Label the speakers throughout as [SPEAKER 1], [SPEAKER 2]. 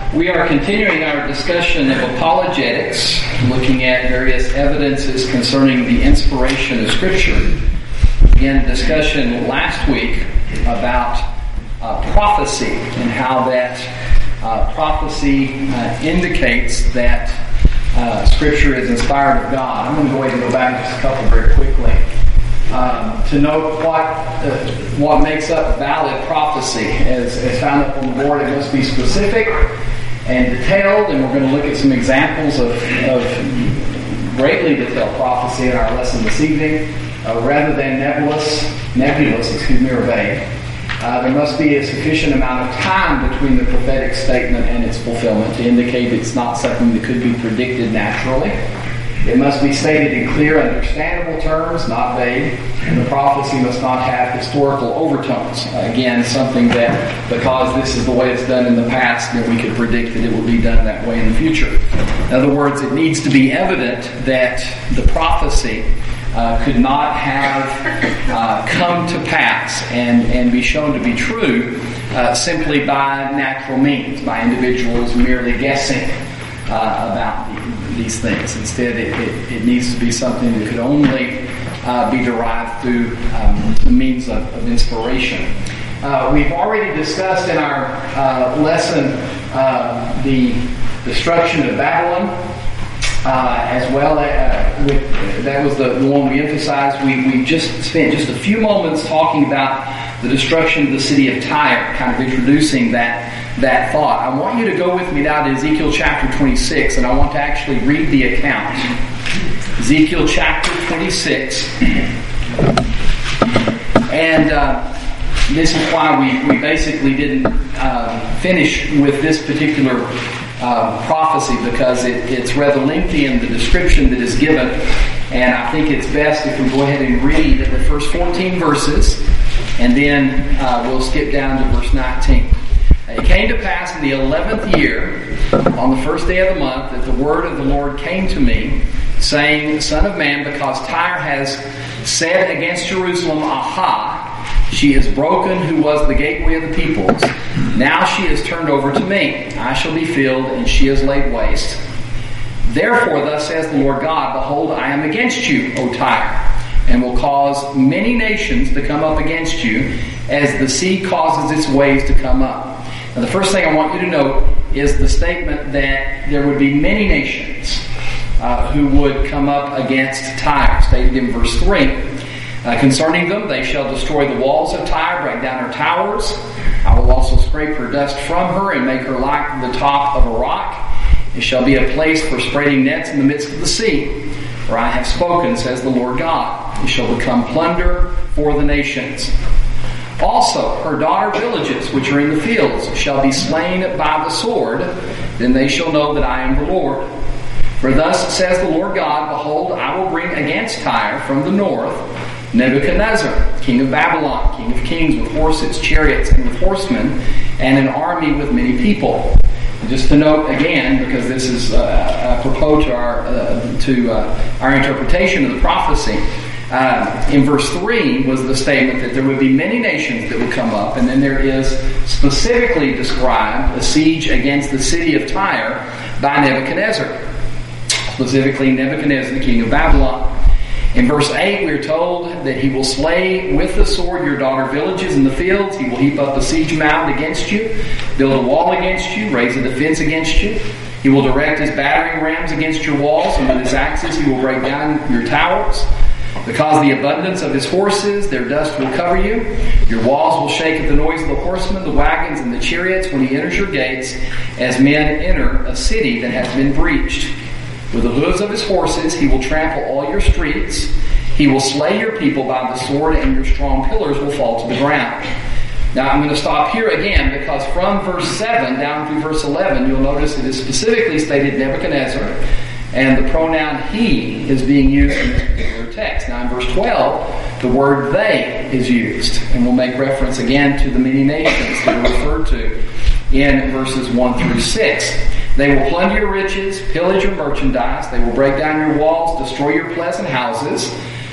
[SPEAKER 1] We are continuing our discussion of apologetics, looking at various evidences concerning the inspiration of Scripture. Began a discussion last week about prophecy and how that prophecy indicates that Scripture is inspired of God. I'm going to go ahead and go back just a couple very quickly to note what makes up valid prophecy. As found up on the board, it must be specific and detailed, and we're going to look at some examples of greatly detailed prophecy in our lesson this evening, rather than nebulous, or vague. There must be a sufficient amount of time between the prophetic statement and its fulfillment to indicate it's not something that could be predicted naturally. It must be stated in clear, understandable terms, not vague, and the prophecy must not have historical overtones. Again, something that, because this is the way it's done in the past, that we could predict that it will be done that way in the future. In other words, it needs to be evident that the prophecy could not have come to pass and be shown to be true simply by natural means, by individuals merely guessing about these things. Instead, it needs to be something that could only be derived through the means of inspiration. We've already discussed in our lesson the destruction of Babylon, as well as that was the one we emphasized. We just spent just a few moments talking about the destruction of the city of Tyre, kind of introducing that thought. I want you to go with me now to Ezekiel chapter 26, and I want to actually read the account. Ezekiel chapter 26. And this is why we basically didn't finish with this particular prophecy, because it's rather lengthy in the description that is given, and I think it's best if we go ahead and read the first 14 verses, and then we'll skip down to verse 19. It came to pass in the 11th year, on the first day of the month, that the word of the Lord came to me, saying, Son of man, because Tyre has said against Jerusalem, Aha, she is broken who was the gateway of the peoples. Now she is turned over to me. I shall be filled, and she is laid waste. Therefore, thus says the Lord God, Behold, I am against you, O Tyre, and will cause many nations to come up against you, as the sea causes its waves to come up. Now, the first thing I want you to note is the statement that there would be many nations who would come up against Tyre, stated in verse 3. Concerning them, they shall destroy the walls of Tyre, break down her towers. I will also scrape her dust from her and make her like the top of a rock. It shall be a place for spreading nets in the midst of the sea. For I have spoken, says the Lord God. It shall become plunder for the nations. Also, her daughter villages, which are in the fields, shall be slain by the sword. Then they shall know that I am the Lord. For thus says the Lord God, Behold, I will bring against Tyre from the north Nebuchadnezzar, king of Babylon, king of kings, with horses, chariots, and with horsemen, and an army with many people. And just to note again, because this is apropos to our interpretation of the prophecy, in verse 3 was the statement that there would be many nations that would come up, and then there is specifically described a siege against the city of Tyre by Nebuchadnezzar, specifically Nebuchadnezzar, the king of Babylon. In verse 8, we are told that he will slay with the sword your daughter villages in the fields. He will heap up a siege mound against you, build a wall against you, raise a defense against you. He will direct his battering rams against your walls, and with his axes he will break down your towers. Because of the abundance of his horses, their dust will cover you. Your walls will shake at the noise of the horsemen, the wagons, and the chariots when he enters your gates, as men enter a city that has been breached. With the hooves of his horses, he will trample all your streets. He will slay your people by the sword, and your strong pillars will fall to the ground. Now, I'm going to stop here again, because from verse 7 down through verse 11, you'll notice it is specifically stated Nebuchadnezzar, and the pronoun he is being used in this particular text. Now, in verse 12, the word they is used, and we'll make reference again to the many nations that are referred to in verses 1 through 6. They will plunder your riches, pillage your merchandise. They will break down your walls, destroy your pleasant houses.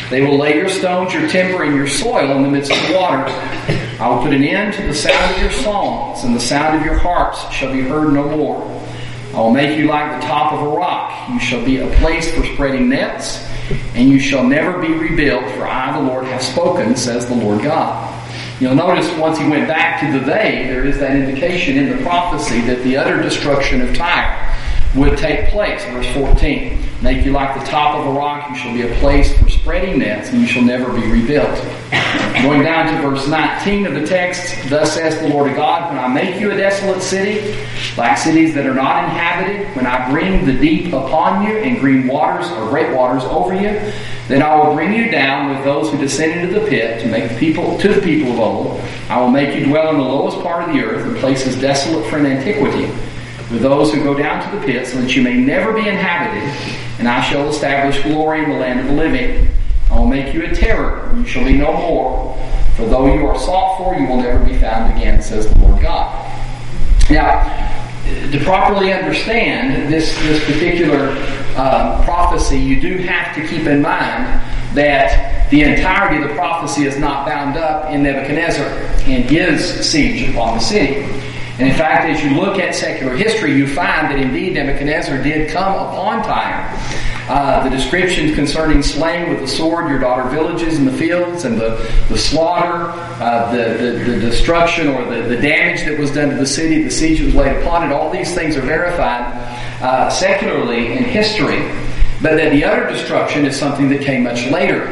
[SPEAKER 1] They will lay your stones, your timber, and your soil in the midst of the water. I will put an end to the sound of your songs, and the sound of your harps shall be heard no more. I will make you like the top of a rock. You shall be a place for spreading nets, and you shall never be rebuilt, for I, the Lord, have spoken, says the Lord God. You'll notice once he went back to the they, there is that indication in the prophecy that the utter destruction of Tyre would take place. Verse 14, make you like the top of a rock, you shall be a place for spreading nets, and you shall never be rebuilt. Going down to verse 19 of the text, thus says the Lord God, when I make you a desolate city, like cities that are not inhabited, when I bring the deep upon you and green waters or great waters over you, then I will bring you down with those who descend into the pit to the people of old. I will make you dwell in the lowest part of the earth, in places desolate from antiquity, with those who go down to the pit, so that you may never be inhabited, and I shall establish glory in the land of the living. I will make you a terror, and you shall be no more. For though you are sought for, you will never be found again, says the Lord God. Now, to properly understand this particular prophecy, you do have to keep in mind that the entirety of the prophecy is not bound up in Nebuchadnezzar and his siege upon the city. And in fact, as you look at secular history, you find that indeed Nebuchadnezzar did come upon Tyre. The descriptions concerning slaying with the sword your daughter villages in the fields, and the slaughter, the destruction or the damage that was done to the city, the siege was laid upon it, all these things are verified secularly in history, but that the utter destruction is something that came much later.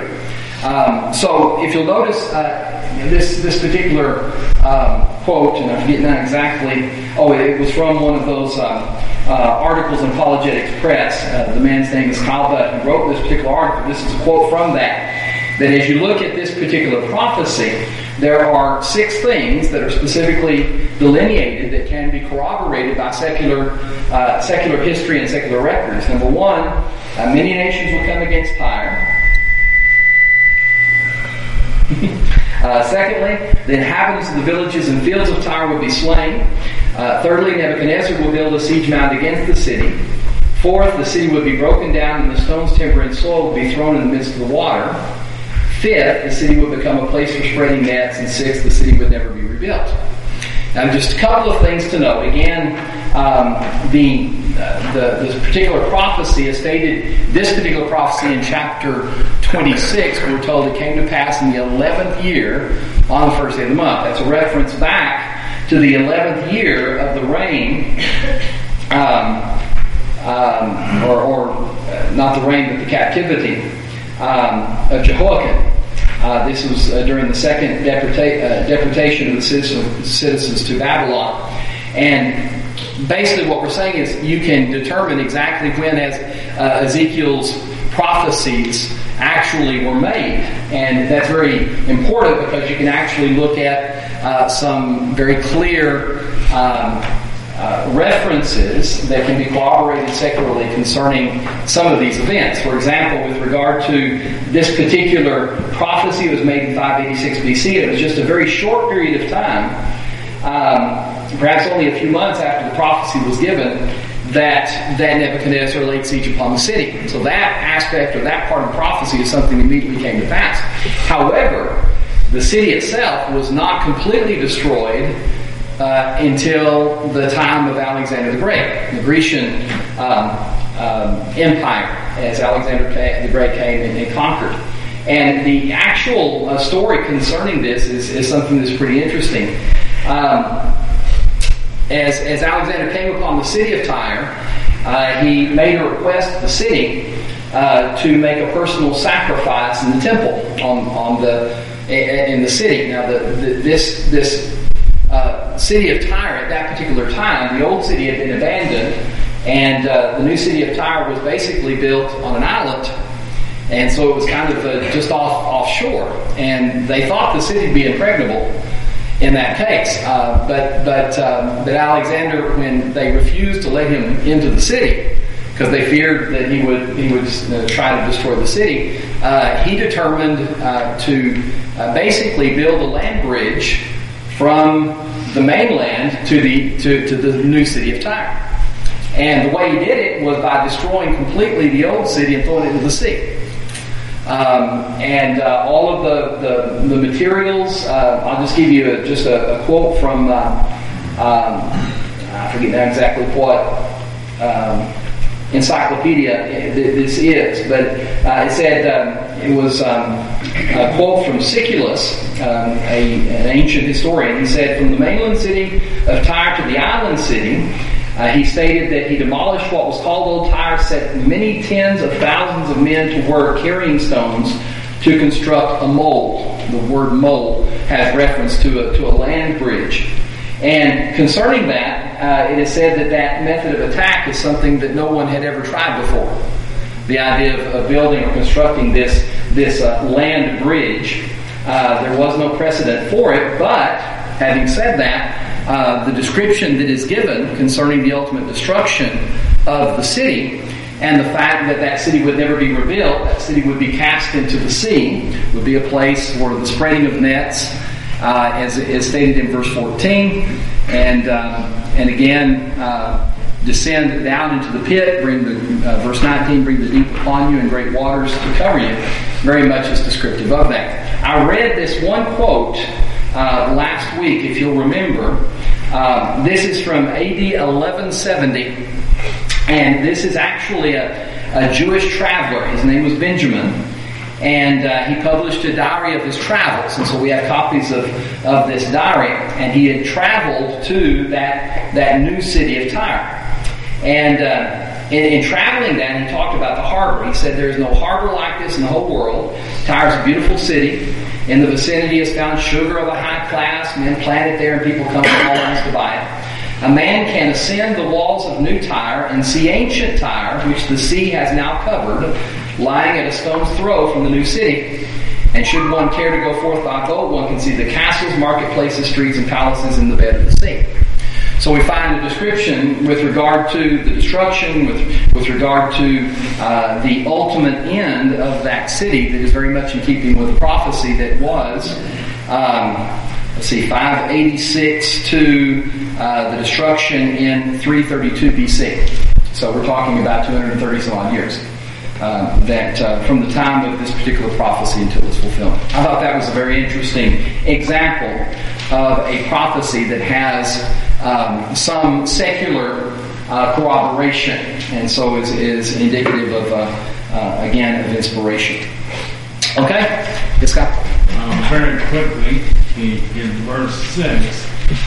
[SPEAKER 1] So if you'll notice this particular quote, and I forget now exactly, it was from one of those articles in Apologetics Press. The man's name is Kyle Butt, who wrote this particular article. This is a quote from that as you look at this particular prophecy, there are 6 things that are specifically delineated that can be corroborated by secular history and secular records. Number 1, many nations will come against Tyre. Secondly, the inhabitants of the villages and fields of Tyre will be slain. Thirdly, Nebuchadnezzar will build a siege mound against the city. Fourth, the city would be broken down, and the stones, timber, and soil would be thrown in the midst of the water. Fifth, the city would become a place for spreading nets. And sixth, the city would never be rebuilt. Now, just a couple of things to note. Again, this particular prophecy is stated, this particular prophecy in chapter 26, we're told it came to pass in the 11th year on the first day of the month. That's a reference back to the 11th year of the reign, not the reign, but the captivity of Jehoiakim. This was during the second deportation of the citizens to Babylon. And basically what we're saying is you can determine exactly when Ezekiel's prophecies actually were made. And that's very important because you can actually look at some very clear references that can be corroborated secularly concerning some of these events. For example, with regard to this particular prophecy, it was made in 586 BC. It was just a very short period of time, perhaps only a few months after the prophecy was given, that Nebuchadnezzar laid siege upon the city. So that aspect or that part of the prophecy is something that immediately came to pass. However, the city itself was not completely destroyed until the time of Alexander the Great, the Grecian Empire, as Alexander the Great came and conquered. And the actual story concerning this is something that's pretty interesting. As Alexander came upon the city of Tyre, he made a request of the city to make a personal sacrifice in the temple in the city. Now, this city of Tyre at that particular time, the old city had been abandoned, and the new city of Tyre was basically built on an island, and so it was kind of just offshore. And they thought the city would be impregnable in that case, but Alexander, when they refused to let him into the city because they feared that he would try to destroy the city, he determined to basically build a land bridge from the mainland to the new city of Tyre. And the way he did it was by destroying completely the old city and throwing it into the sea. And all of the materials. I'll just give you a quote from I forget now exactly what encyclopedia this is, but it said it was a quote from Siculus, an ancient historian. He said, "From the mainland city of Tyre to the island city," he stated that he demolished what was called Old Tyre, set many tens of thousands of men to work carrying stones to construct a mole. The word mole has reference to a land bridge. And concerning that, it is said that method of attack is something that no one had ever tried before. The idea of building or constructing this land bridge, there was no precedent for it. But having said that, the description that is given concerning the ultimate destruction of the city and the fact that city would never be rebuilt, that city would be cast into the sea, would be a place for the spreading of nets, as is stated in verse 14, and again descend down into the pit, bring the verse 19, bring the deep upon you and great waters to cover you. Very much is descriptive of that. I read this one quote last week, if you'll remember. This is from AD 1170, and this is actually a Jewish traveler. His name was Benjamin, and he published a diary of his travels, and so we have copies of this diary. And he had traveled to that new city of Tyre, and in traveling that, he talked about the harbor. He said, "There is no harbor like this in the whole world. Tyre is a beautiful city. In the vicinity is found sugar of a high class. Men plant it there, and people come from all lands to buy it. A man can ascend the walls of New Tyre and see ancient Tyre, which the sea has now covered, lying at a stone's throw from the new city. And should one care to go forth by boat, one can see the castles, marketplaces, streets, and palaces in the bed of the sea." So we find a description with regard to the destruction, with regard to the ultimate end of that city that is very much in keeping with the prophecy that was, 586 to the destruction in 332 BC. So we're talking about 230 some odd years. From the time of this particular prophecy until its fulfillment. I thought that was a very interesting example of a prophecy that has some secular corroboration, and so is indicative of, again, of inspiration. Okay? Yes, Scott?
[SPEAKER 2] Very quickly, in verse 6,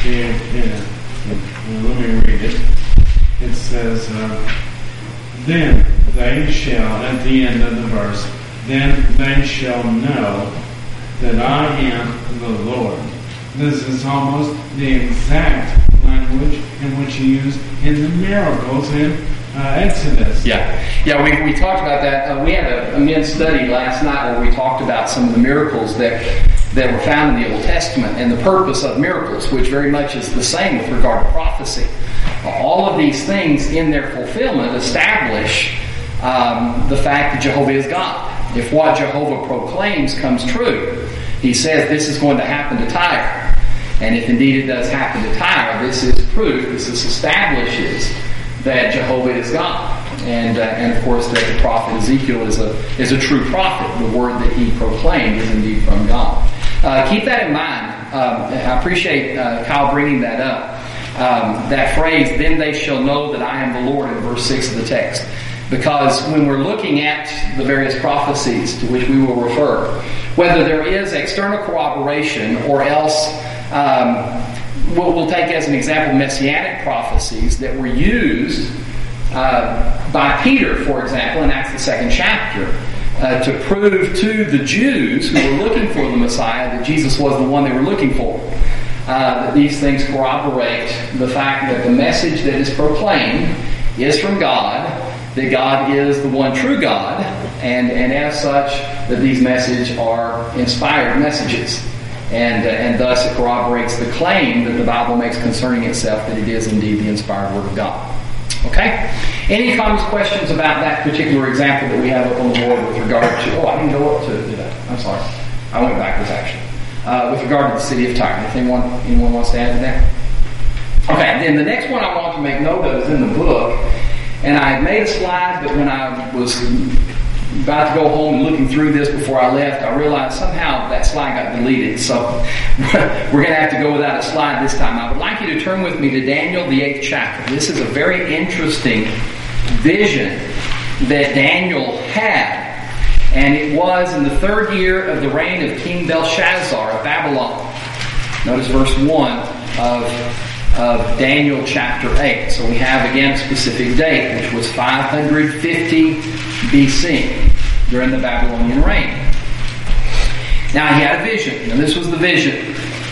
[SPEAKER 2] let me read it. It says, "Then they shall," at the end of the verse, "then they shall know that I am the Lord." This is almost the exact language in which he used in the miracles in Exodus.
[SPEAKER 1] Yeah, we talked about that. We had a men's study last night where we talked about some of the miracles that were found in the Old Testament and the purpose of miracles, which very much is the same with regard to prophecy. All of these things in their fulfillment establish the fact that Jehovah is God. If what Jehovah proclaims comes true, he says this is going to happen to Tyre. And if indeed it does happen to Tyre, this is proof, this establishes that Jehovah is God. And of course that the prophet Ezekiel is a true prophet. The word that he proclaimed is indeed from God. Keep that in mind. I appreciate Kyle bringing that up. That phrase, "then they shall know that I am the Lord," in verse 6 of the text. Because when we're looking at the various prophecies to which we will refer, whether there is external corroboration or else, we'll take as an example messianic prophecies that were used by Peter, for example, in Acts the 2nd chapter, to prove to the Jews who were looking for the Messiah that Jesus was the one they were looking for. That these things corroborate the fact that the message that is proclaimed is from God, that God is the one true God, and as such, that these messages are inspired messages. And thus it corroborates the claim that the Bible makes concerning itself that it is indeed the inspired Word of God. Okay? Any comments, questions about that particular example that we have up on the board with regard to... Oh, I didn't go up to that. I'm sorry. I went backwards, actually. With regard to the city of Tyre. Anyone wants to add to that? Okay, then the next one I want to make note of is in the book. And I made a slide, but when I was about to go home and looking through this before I left, I realized somehow that slide got deleted. So we're going to have to go without a slide this time. I would like you to turn with me to Daniel, the 8th chapter. This is a very interesting vision that Daniel had. And it was in the 3rd year of the reign of King Belshazzar of Babylon. Notice verse 1 of Daniel chapter 8. So we have again a specific date, which was 550 BC, during the Babylonian reign. Now he had a vision, and this was the vision.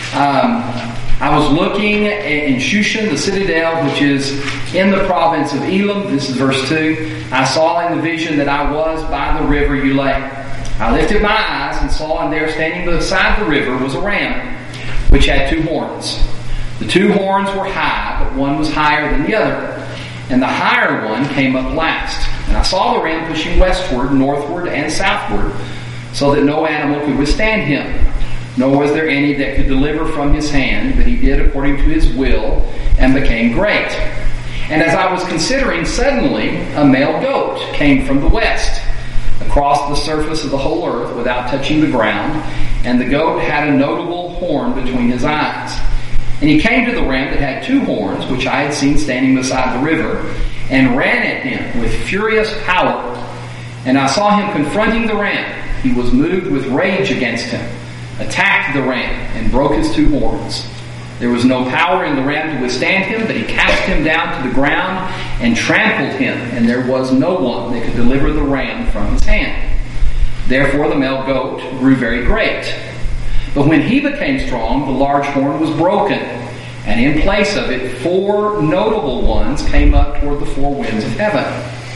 [SPEAKER 1] I was looking in Shushan, the citadel, which is in the province of Elam. This is verse 2. I saw in the vision that I was by the river Ulai. I lifted my eyes and saw, and there standing beside the river was a ram, which had 2 horns. The 2 horns were high, but one was higher than the other. And the higher one came up last. And I saw the ram pushing westward, northward, and southward, so that no animal could withstand him. Nor was there any that could deliver from his hand, but he did according to his will, and became great. And as I was considering, suddenly a male goat came from the west, across the surface of the whole earth without touching the ground, and the goat had a notable horn between his eyes. And he came to the ram that had 2 horns, which I had seen standing beside the river, and ran at him with furious power. And I saw him confronting the ram. He was moved with rage against him, attacked the ram, and broke his 2 horns. There was no power in the ram to withstand him, but he cast him down to the ground and trampled him, and there was no one that could deliver the ram from his hand. Therefore the male goat grew very great. But when he became strong, the large horn was broken, and in place of it 4 notable ones came up toward the 4 winds of heaven.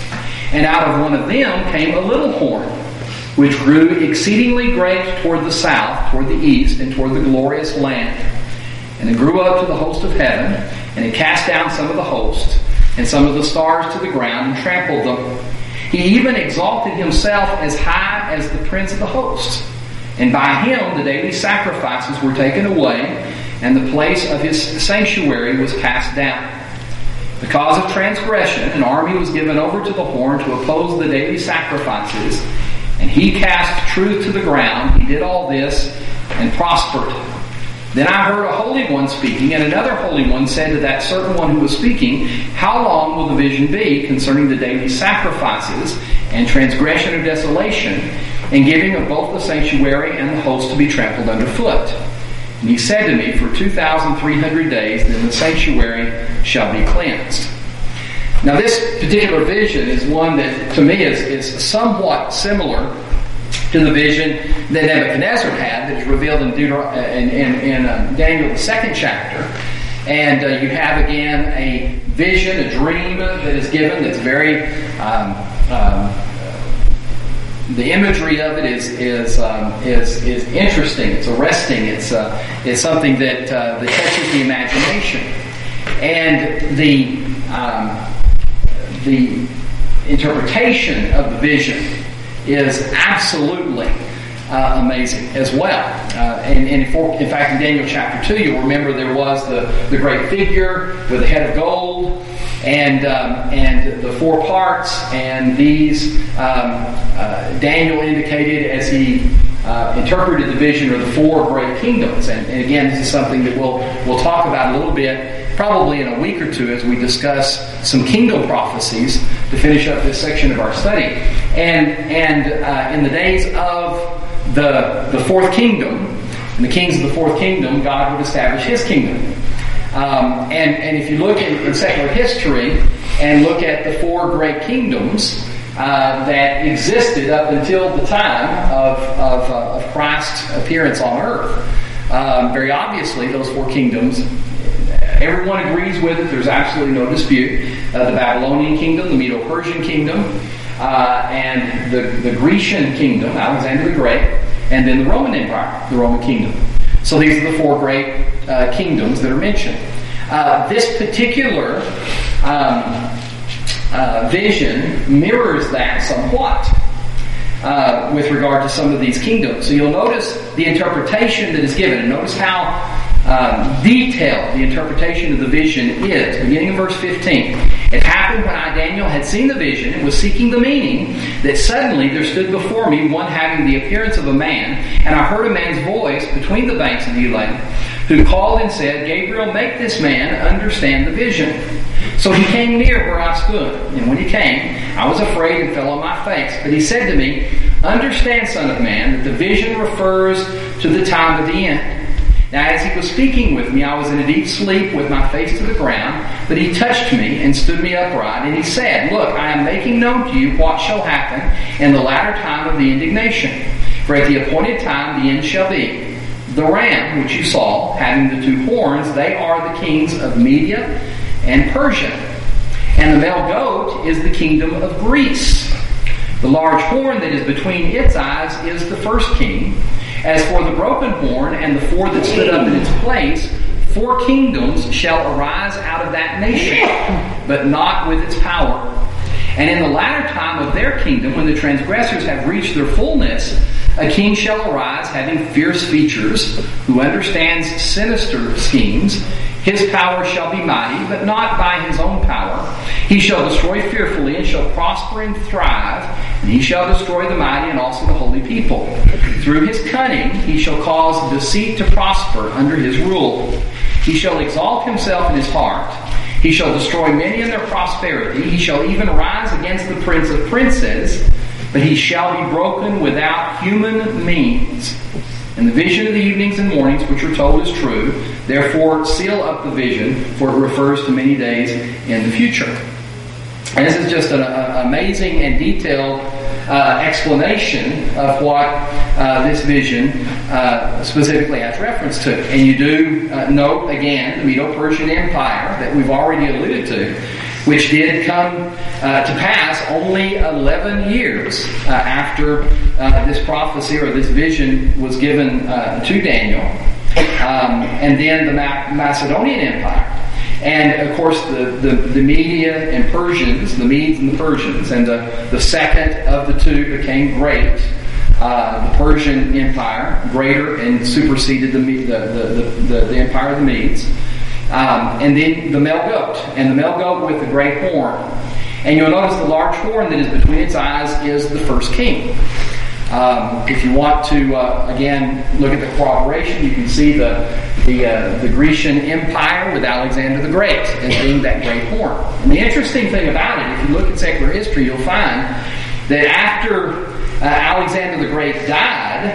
[SPEAKER 1] And out of one of them came a little horn, which grew exceedingly great toward the south, toward the east, and toward the glorious land. And it grew up to the host of heaven, and it cast down some of the hosts, and some of the stars to the ground, and trampled them. He even exalted himself as high as the prince of the hosts. And by him the daily sacrifices were taken away, and the place of his sanctuary was cast down. Because of transgression, an army was given over to the horn to oppose the daily sacrifices, and he cast truth to the ground. He did all this and prospered. Then I heard a holy one speaking, and another holy one said to that certain one who was speaking, How long will the vision be concerning the daily sacrifices and transgression of desolation, and giving of both the sanctuary and the host to be trampled underfoot? And he said to me, For 2,300 days, then the sanctuary shall be cleansed. Now this particular vision is one that to me is somewhat similar to the vision that Nebuchadnezzar had that is revealed in Daniel the 2nd chapter. And you have again a vision, a dream that is given that's very the imagery of it is interesting. It's arresting. It's something that catches the imagination, and the interpretation of the vision is absolutely amazing as well. In fact, in Daniel chapter 2, you'll remember there was the great figure with the head of gold, and the 4 parts, and these Daniel indicated as he interpreted the vision are the 4 great kingdoms. And again, this is something that we'll talk about a little bit, probably in a week or two, as we discuss some kingdom prophecies to finish up this section of our study. And in the days of the 4th kingdom, and the kings of the 4th kingdom, God would establish His kingdom. And if you look in secular history and look at the 4 great kingdoms that existed up until the time of Christ's appearance on earth, very obviously those 4 kingdoms, everyone agrees with it. There's absolutely no dispute. The Babylonian kingdom, the Medo-Persian kingdom, and the Grecian kingdom, Alexander the Great, and then the Roman Empire, the Roman kingdom. So these are the 4 great kingdoms that are mentioned. This particular vision mirrors that somewhat with regard to some of these kingdoms. So you'll notice the interpretation that is given, and notice how detailed the interpretation of the vision is, beginning in verse 15. It happened when I, Daniel, had seen the vision and was seeking the meaning, that suddenly there stood before me one having the appearance of a man, and I heard a man's voice between the banks of the Elam, who called and said, Gabriel, make this man understand the vision. So he came near where I stood, and when he came, I was afraid and fell on my face. But he said to me, understand, son of man, that the vision refers to the time of the end. Now as he was speaking with me, I was in a deep sleep with my face to the ground, but he touched me and stood me upright, and he said, look, I am making known to you what shall happen in the latter time of the indignation. For at the appointed time the end shall be. The ram which you saw, having the two horns, they are the kings of Media and Persia. And the male goat is the kingdom of Greece. The large horn that is between its eyes is the first king. As for the broken horn and the four that stood up in its place, 4 kingdoms shall arise out of that nation, but not with its power. And in the latter time of their kingdom, when the transgressors have reached their fullness, a king shall arise having fierce features, who understands sinister schemes. His power shall be mighty, but not by his own power. He shall destroy fearfully, and shall prosper and thrive, and he shall destroy the mighty and also the holy people. Through his cunning he shall cause deceit to prosper under his rule. He shall exalt himself in his heart. He shall destroy many in their prosperity. He shall even rise against the prince of princes, but he shall be broken without human means. And the vision of the evenings and mornings which are told is true. Therefore seal up the vision, for it refers to many days in the future. And this is just an amazing and detailed explanation of what this vision specifically has reference to. And you do note, again, the Medo-Persian Empire that we've already alluded to, which did come to pass only 11 years after this prophecy or this vision was given to Daniel. And then the Macedonian Empire. And of course the Media and Persians, the Medes and the Persians, and the second of the two became great. The Persian Empire, greater and superseded the Empire of the Medes. And then the male goat, and the male goat with the great horn. And you'll notice the large horn that is between its eyes is the first king. If you want to, again, look at the corroboration, you can see the Grecian Empire with Alexander the Great as being that great horn. And the interesting thing about it, if you look at secular history, you'll find that after Alexander the Great died,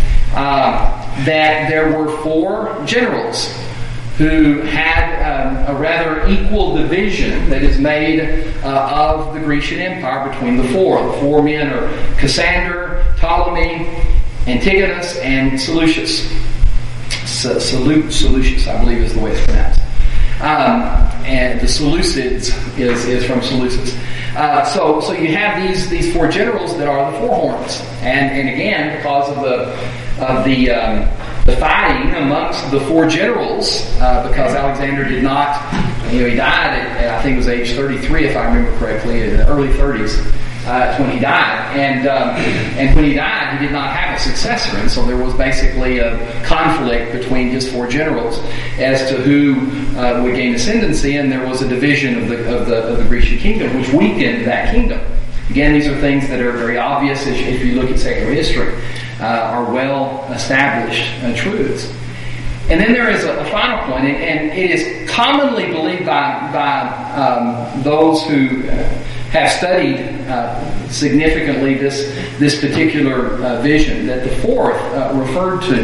[SPEAKER 1] that there were 4 generals who had a rather equal division that is made of the Grecian Empire between the 4. The 4 men are Cassander, Ptolemy, Antigonus, and Seleucus. Seleucus, I believe, is the way it's pronounced. And the Seleucids is from Seleucus. So you have these 4 generals that are the 4 horns, and again, because of the fighting amongst the 4 generals, because Alexander did not, he died at I think it was age 33, if I remember correctly, in the early 30s. When he died, and when he died, he did not have a successor, and so there was basically a conflict between his 4 generals as to who would gain ascendancy, and there was a division of the Grecian kingdom, which weakened that kingdom. Again, these are things that are very obvious if you look at secular history, are well established truths. And then there is a final point, and it is commonly believed by those who have studied significantly this particular vision, that the 4th referred to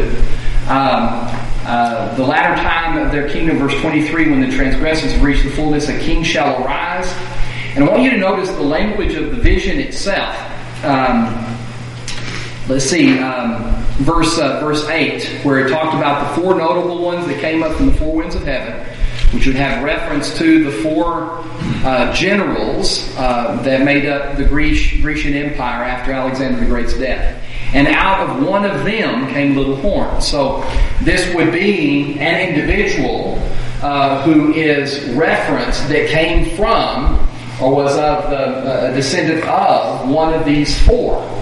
[SPEAKER 1] the latter time of their kingdom, verse 23, when the transgressors have reached the fullness, a king shall arise. And I want you to notice the language of the vision itself. Let's see, verse 8, where it talked about the 4 notable ones that came up from the 4 winds of heaven, which would have reference to the 4 generals that made up the Grecian Empire after Alexander the Great's death. And out of one of them came little horns. So this would be an individual who is referenced that came from or was of a descendant of one of these 4.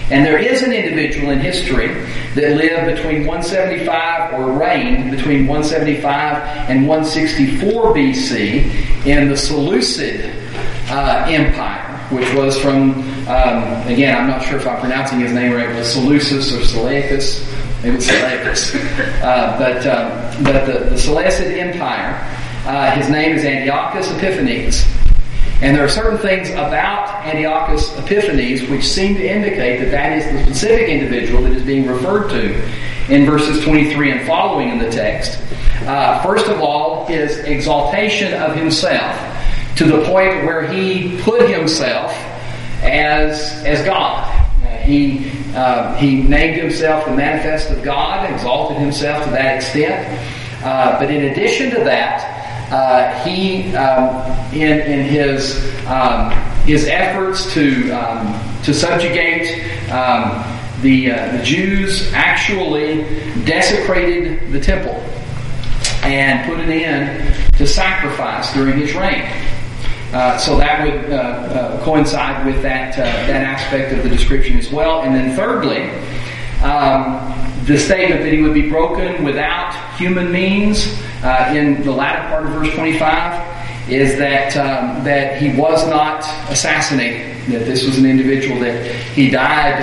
[SPEAKER 1] And there is an individual in history that lived between 175 or reigned between 175 and 164 BC in the Seleucid Empire, which was from, again, I'm not sure if I'm pronouncing his name right, but Seleucus or Seleucus. Maybe it's Seleucus. But the Seleucid Empire, his name is Antiochus Epiphanes. And there are certain things about Antiochus Epiphanes which seem to indicate that that is the specific individual that is being referred to in verses 23 and following in the text. First of all, his exaltation of himself to the point where he put himself as God. He named himself the manifest of God, exalted himself to that extent. But in addition to that, he in his efforts to subjugate the Jews, actually desecrated the temple and put an end to sacrifice during his reign. So that would coincide with that aspect of the description as well. And then thirdly, the statement that he would be broken without human means in the latter part of verse 25 is that he was not assassinated, that this was an individual that he died.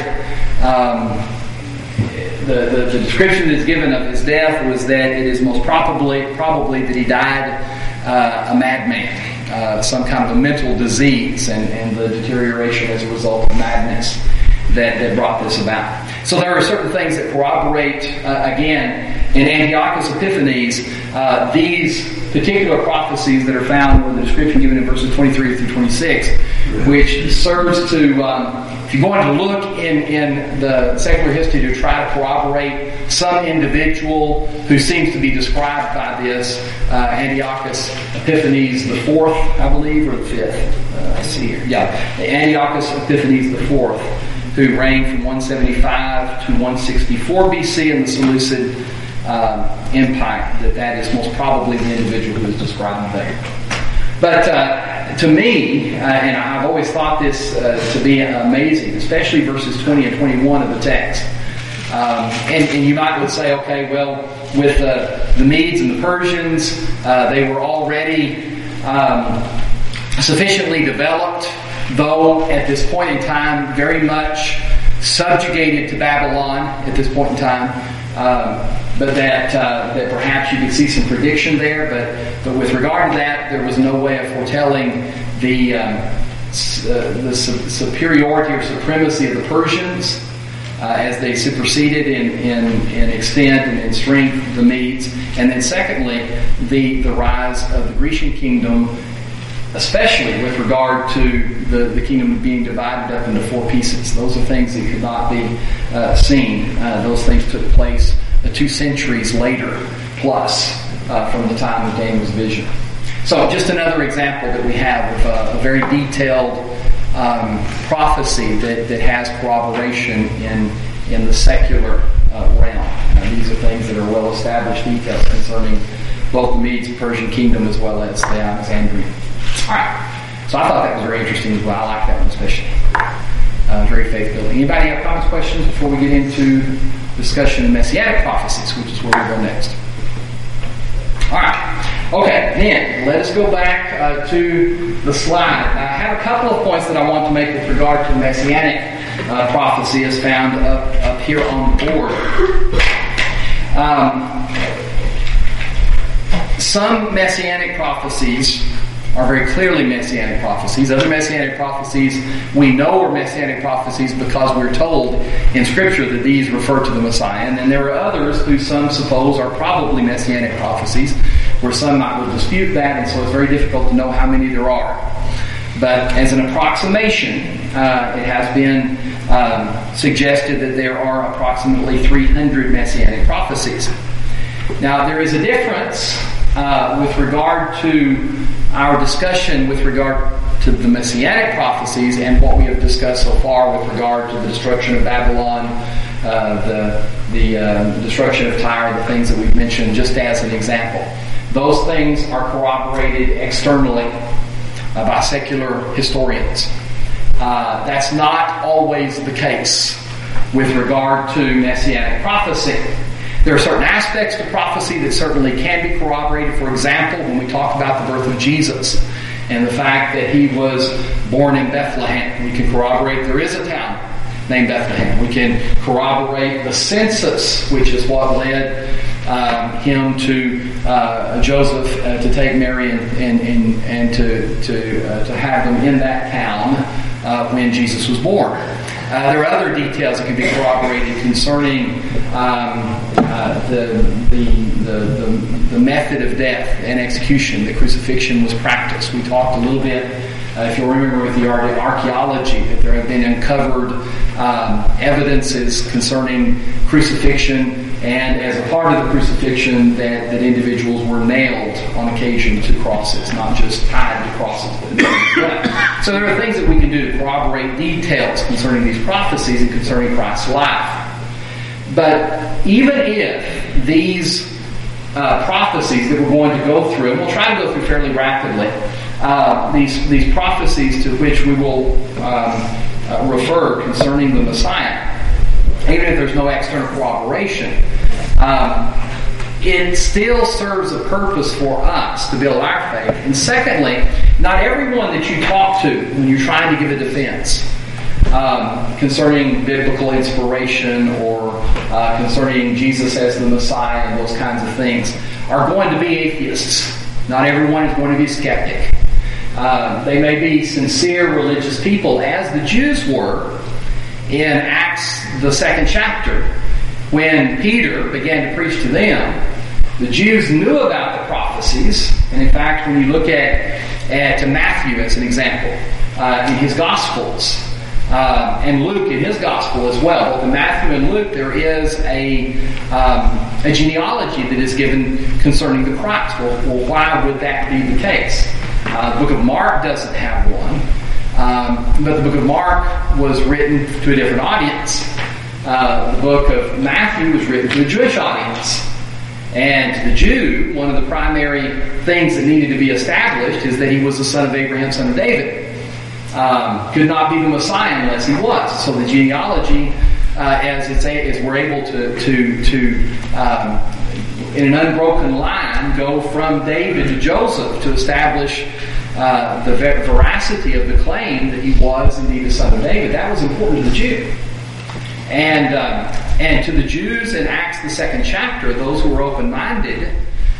[SPEAKER 1] The description that is given of his death was that it is most probably that he died a madman, some kind of a mental disease, and the deterioration as a result of madness that brought this about. So there are certain things that corroborate, again, in Antiochus Epiphanes, these particular prophecies that are found in the description given in verses 23 through 26, which serves to, if you're going to look in the secular history to try to corroborate some individual who seems to be described by this, Antiochus Epiphanes the fourth, I believe, or the fifth. I see here. Yeah, Antiochus Epiphanes the fourth, who reigned from 175 to 164 BC in the Seleucid Empire. That is most probably the individual who is described there. But to me, and I've always thought this to be amazing, especially verses 20 and 21 of the text. And you might say, okay, well, with the Medes and the Persians, they were already sufficiently developed, though at this point in time very much subjugated to Babylon at this point in time, but that perhaps you could see some prediction there. But with regard to that, there was no way of foretelling the superiority or supremacy of the Persians as they superseded in extent and in strength the Medes, and then secondly the rise of the Grecian kingdom, especially with regard to the kingdom being divided up into four pieces. Those are things that could not be seen. Those things took place 2 centuries later, plus, from the time of Daniel's vision. So just another example that we have of a very detailed prophecy that has corroboration in the secular realm. These are things that are well-established details concerning both the Medes, Persian kingdom, as well as the Alexandrian. All right. So I thought that was very interesting as well. I like that one especially. Very faith-building. Anybody have comments, questions before we get into discussion of Messianic prophecies, which is where we go next? All right. Okay, then let us go back to the slide. I have a couple of points that I want to make with regard to Messianic prophecy as found up here on the board. Some Messianic prophecies are very clearly Messianic prophecies. Other Messianic prophecies we know are Messianic prophecies because we're told in Scripture that these refer to the Messiah. And then there are others who some suppose are probably Messianic prophecies, where some might will dispute that, and so it's very difficult to know how many there are. But as an approximation, it has been suggested that there are approximately 300 Messianic prophecies. Now, there is a difference with regard to our discussion with regard to the Messianic prophecies and what we have discussed so far with regard to the destruction of Babylon, the destruction of Tyre, the things that we've mentioned just as an example. Those things are corroborated externally by secular historians. That's not always the case with regard to Messianic prophecy. There are certain aspects to prophecy that certainly can be corroborated. For example, when we talk about the birth of Jesus and the fact that he was born in Bethlehem, we can corroborate there is a town named Bethlehem. We can corroborate the census, which is what led him to Joseph to take Mary and to have them in that town when Jesus was born. There are other details that can be corroborated concerning the method of death and execution. The crucifixion was practiced. We talked a little bit, if you'll remember, with the archaeology, that there have been uncovered evidences concerning crucifixion, and as a part of the crucifixion, that individuals were nailed on occasion to crosses, not just tied to crosses, but nailed. So there are things that we can do to corroborate details concerning these prophecies and concerning Christ's life. But even if these prophecies that we're going to go through, and we'll try to go through fairly rapidly, these prophecies to which we will refer concerning the Messiah, even if there's no external corroboration, it still serves a purpose for us to build our faith. And secondly, not everyone that you talk to when you're trying to give a defense concerning biblical inspiration or concerning Jesus as the Messiah and those kinds of things are going to be atheists. Not everyone is going to be skeptic. They may be sincere religious people, as the Jews were in Acts, the 2nd chapter. When Peter began to preach to them, the Jews knew about the prophecies. And in fact, when you look at Matthew as an example, in his Gospels, and Luke in his Gospel as well, both in Matthew and Luke, there is a genealogy that is given concerning the Christ. Well, why would that be the case? The book of Mark doesn't have one, but the book of Mark was written to a different audience. The book of Matthew was written to a Jewish audience. And to the Jew, one of the primary things that needed to be established is that he was the son of Abraham, son of David. Could not be the Messiah unless he was. So the genealogy, as we're able to in an unbroken line, go from David to Joseph to establish the veracity of the claim that he was indeed the son of David. That was important to the Jew. And to the Jews in Acts, the 2nd chapter, those who were open-minded,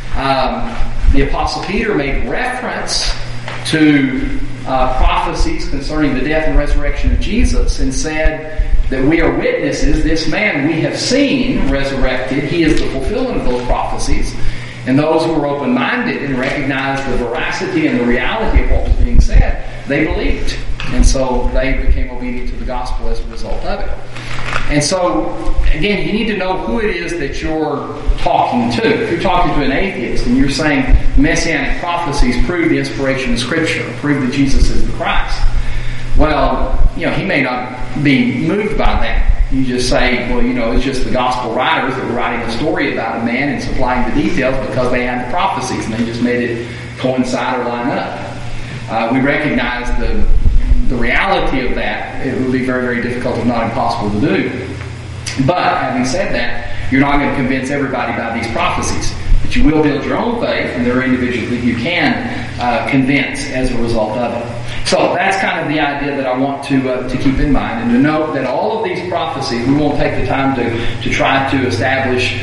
[SPEAKER 1] the Apostle Peter made reference to prophecies concerning the death and resurrection of Jesus and said that we are witnesses. This man we have seen resurrected. He is the fulfillment of those prophecies. And those who were open-minded and recognized the veracity and the reality of what was being said, they believed. And so they became obedient to the gospel as a result of it. And so, again, you need to know who it is that you're talking to. If you're talking to an atheist and you're saying Messianic prophecies prove the inspiration of Scripture, prove that Jesus is the Christ, well, he may not be moved by that. You just say, well, it's just the gospel writers that were writing a story about a man and supplying the details because they had the prophecies and they just made it coincide or line up. We recognize the reality of that. It would be very, very difficult, if not impossible, to do. But having said that, you're not going to convince everybody about these prophecies. But you will build your own faith, and there are individuals that you can convince as a result of it. So that's kind of the idea that I want to keep in mind, and to note that all of these prophecies, we won't take the time to try to establish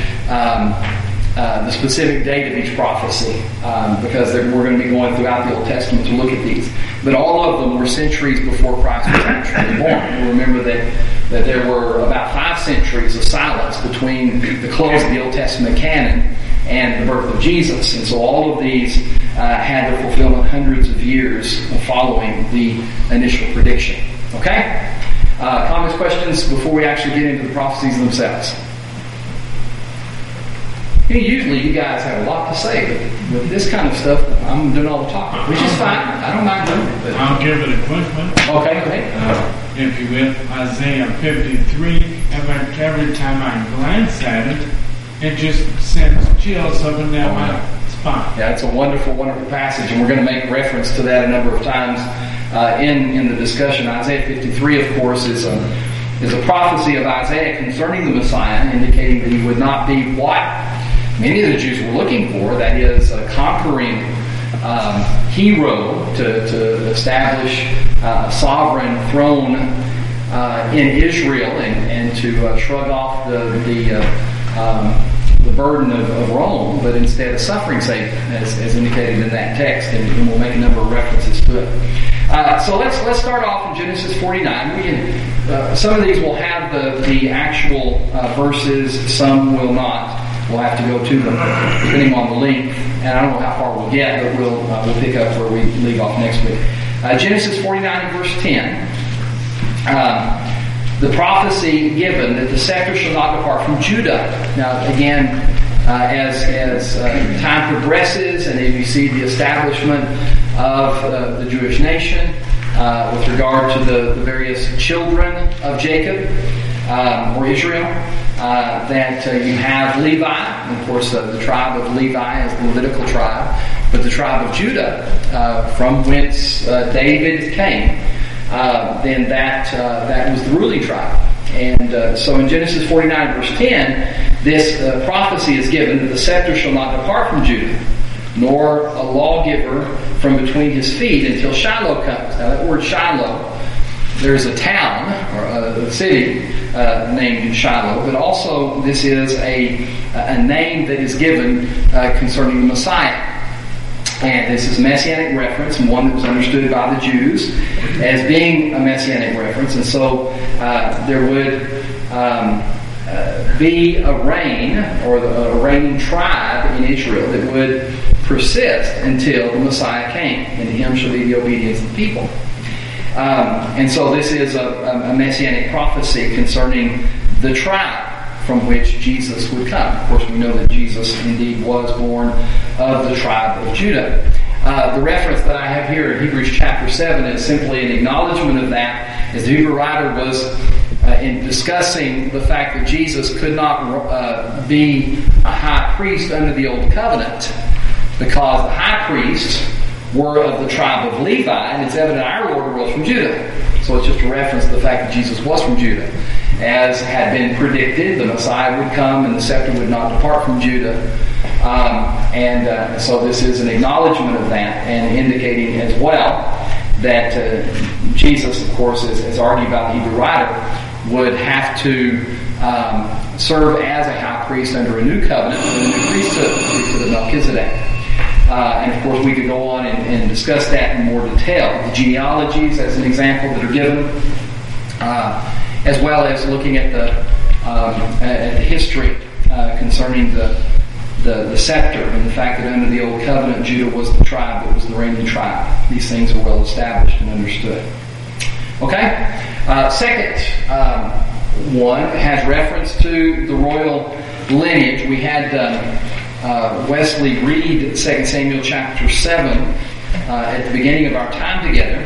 [SPEAKER 1] the specific date of each prophecy, because we're going to be going throughout the Old Testament to look at these. But all of them were centuries before Christ was actually born. And remember that there were about 5 centuries of silence between the close of the Old Testament canon and the birth of Jesus. And so all of these had their fulfillment hundreds of years following the initial prediction. Okay? Comments, questions before we actually get into the prophecies themselves? Usually you guys have a lot to say, but with this kind of stuff, I'm doing all the talking, which is fine. I don't mind doing it. But
[SPEAKER 2] I'll give it a quick one.
[SPEAKER 1] Okay, go ahead.
[SPEAKER 2] If you will, Isaiah 53, every time I glance at it, it just sends chills up and down my spine.
[SPEAKER 1] Yeah, it's a wonderful, wonderful passage, and we're going to make reference to that a number of times in the discussion. Isaiah 53, of course, is is a prophecy of Isaiah concerning the Messiah, indicating that he would not be what many of the Jews were looking for, that is, a conquering hero to establish a sovereign throne in Israel and to shrug off the burden of Rome, but instead a suffering Savior, as indicated in that text, and we'll make a number of references to it. So let's start off in Genesis 49. We can, some of these will have the actual verses, some will not. We'll have to go to them depending on the length, and I don't know how far we'll get, but we'll pick up where we leave off next week. Genesis 49 and verse 10. The prophecy given that the scepter shall not depart from Judah. Now, again, as time progresses and as you see the establishment of the Jewish nation with regard to the various children of Jacob or Israel, that you have Levi, and of course the tribe of Levi is the Levitical tribe, but the tribe of Judah, from whence David came, then that was the ruling tribe. And so in Genesis 49 verse 10, this prophecy is given that the scepter shall not depart from Judah, nor a lawgiver from between his feet until Shiloh comes. Now that word Shiloh, there's a town or a city named Shiloh, but also this is a name that is given concerning the Messiah. And this is a messianic reference, and one that was understood by the Jews as being a messianic reference. And so there would be a reign, or a reigning tribe in Israel that would persist until the Messiah came, and to him shall be the obedience of the people. And so this is a messianic prophecy concerning the tribe from which Jesus would come. Of course, we know that Jesus indeed was born of the tribe of Judah. The reference that I have here in Hebrews chapter 7 is simply an acknowledgement of that, as the Hebrew writer was in discussing the fact that Jesus could not be a high priest under the old covenant, because the high priests were of the tribe of Levi, and it's evident our Lord arose from Judah. So it's just a reference to the fact that Jesus was from Judah. As had been predicted, the Messiah would come and the scepter would not depart from Judah. So this is an acknowledgement of that, and indicating as well that Jesus, of course, as argued by the Hebrew writer, would have to serve as a high priest under a new covenant, and a new priesthood of Melchizedek. And of course we could go on and discuss that in more detail. The genealogies, as an example, that are given, as well as looking at the history concerning the scepter, and the fact that under the old covenant Judah was the tribe that was the reigning tribe. These things are well established and understood. Okay? Second one has reference to the royal lineage. We had Wesley read 2 Samuel chapter 7 at the beginning of our time together.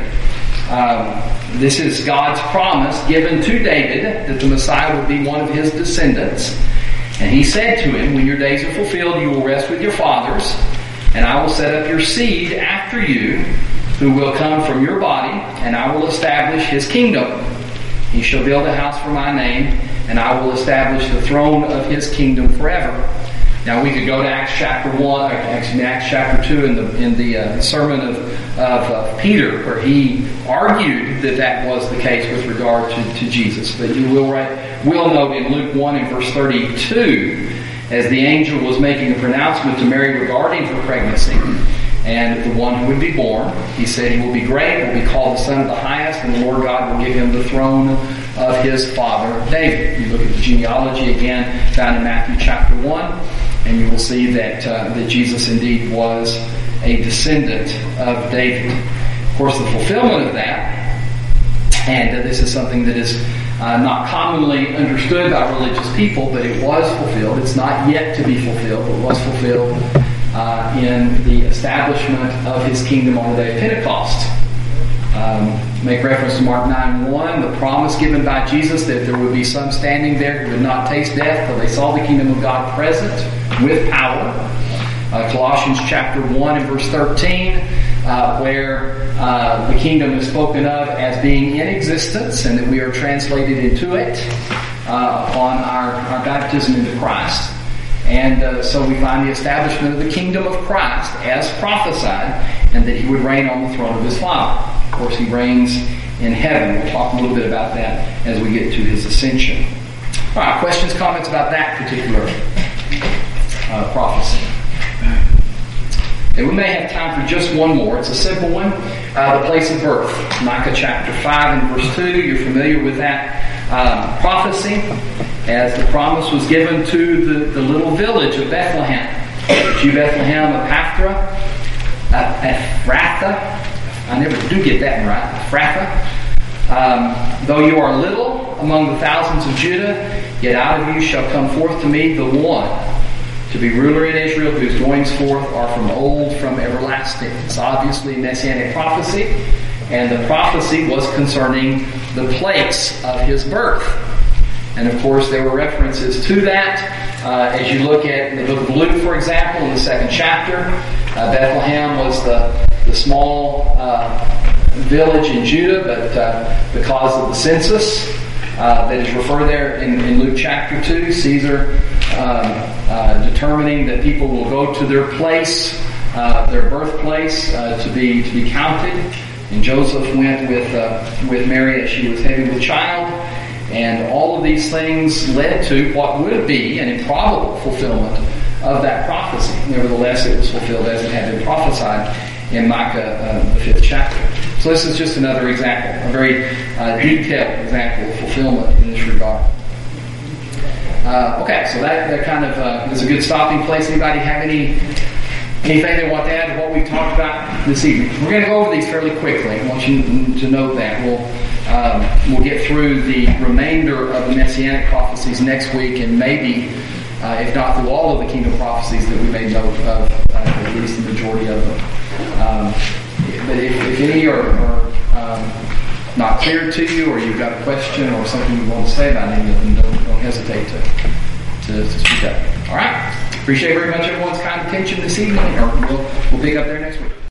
[SPEAKER 1] This is God's promise given to David that the Messiah would be one of his descendants. And he said to him, when your days are fulfilled, you will rest with your fathers, and I will set up your seed after you, who will come from your body, and I will establish his kingdom. He shall build a house for my name, and I will establish the throne of his kingdom forever. Now we could go to Acts chapter 1, Acts chapter 2 in the sermon of Peter, where he argued that was the case with regard to Jesus. But you will note in Luke 1 and verse 32, as the angel was making a pronouncement to Mary regarding her pregnancy, and the one who would be born, he said, he will be great, will be called the Son of the Highest, and the Lord God will give him the throne of his father David. You look at the genealogy again found in Matthew chapter 1, and you will see that Jesus indeed was a descendant of David. Of course, the fulfillment of that, and this is something that is not commonly understood by religious people, but it was fulfilled. It's not yet to be fulfilled, but was fulfilled in the establishment of his kingdom on the day of Pentecost. Make reference to Mark 9:1, the promise given by Jesus that there would be some standing there who would not taste death, for they saw the kingdom of God present with power. Colossians chapter 1 and verse 13, where the kingdom is spoken of as being in existence and that we are translated into it upon our baptism into Christ. And so we find the establishment of the kingdom of Christ as prophesied, and that he would reign on the throne of his Father. Of course, he reigns in heaven. We'll talk a little bit about that as we get to his ascension. All right, questions, comments about that particular prophecy? And we may have time for just one more. It's a simple one. The place of birth. Micah chapter 5 and verse 2. You're familiar with that prophecy, as the promise was given to the little village of Bethlehem. You Bethlehem of Ephrathah. I never do get that one right. Ephrathah. Though you are little among the thousands of Judah, yet out of you shall come forth to me the one to be ruler in Israel, whose goings forth are from old, from everlasting. It's obviously a messianic prophecy, and the prophecy was concerning the place of his birth. And of course, there were references to that. As you look at the book of Luke, for example, in the 2nd chapter, Bethlehem was the small village in Judah, but because of the census that is referred there in Luke chapter 2, Caesar determining that people will go to their place, their birthplace, to be counted. And Joseph went with Mary as she was heavy with child. And all of these things led to what would be an improbable fulfillment of that prophecy. Nevertheless, it was fulfilled as it had been prophesied in Micah, the 5th chapter. So this is just another example, a very detailed example of fulfillment in this regard. Okay, so that kind of is a good stopping place. Anybody have anything they want to add to what we've talked about this evening? We're going to go over these fairly quickly. I want you to note that. We'll get through the remainder of the Messianic prophecies next week, and maybe, if not through all of the kingdom prophecies that we made note of, at least the majority of them. But if any are not clear to you, or you've got a question or something you want to say about any of them, don't hesitate to speak up. All right. Appreciate very much everyone's kind attention this evening. We'll pick up there next week.